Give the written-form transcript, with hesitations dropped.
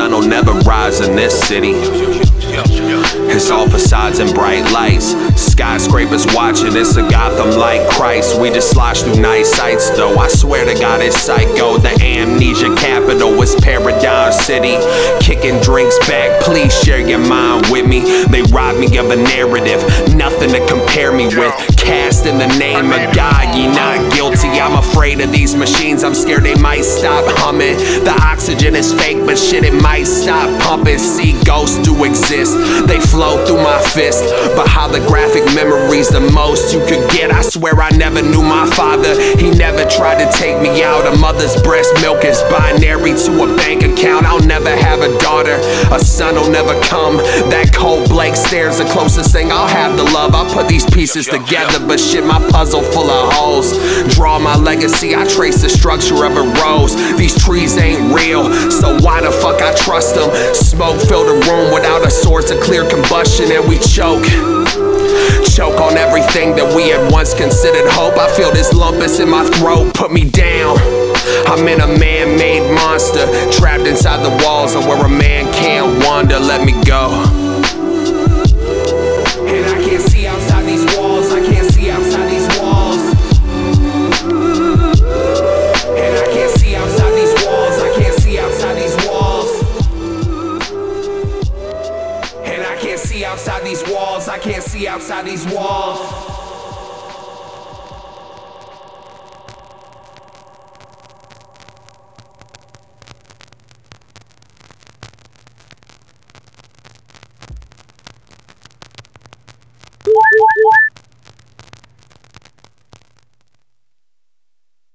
sun will never rise in this city. It's all facades and bright lights. Skyscrapers watching, it's a Gotham like Christ. We just slosh through nice sights though. I swear to God it's psycho. The amnesia capital is Paradigm City. Kicking drinks back, please share your mind with me. They rob me of a narrative, nothing to compare me with. Cast in the name of God, ye not guilty. I'm afraid of these machines, I'm scared they might stop humming. The oxygen is fake, but shit, it might stop pumping. See, ghosts do exist, they flow through my fist. But holographic memories the most you could get. I swear I never knew my father, he never tried to take me out. A mother's breast milk is binary to a bank account. I'll never have a daughter, a son will never come. That cold blank stare's the closest thing I'll have to love. I'll put these pieces together, but shit, my puzzle full of holes. Draw my legacy, I trace the structure of a rose. These trees ain't real, so why the fuck I trust them? Smoke filled a room without a source of clear combustion, and we choke on everything that we had once considered hope. I feel this lumpus in my throat, put me down. I'm in a man-made monster, trapped inside the walls of where a man can't wander. Let me go. And I can't see outside these walls, I can't see outside these walls. And I can't see outside these walls, I can't see outside these walls. And I can't see outside these walls, I can't see outside these walls.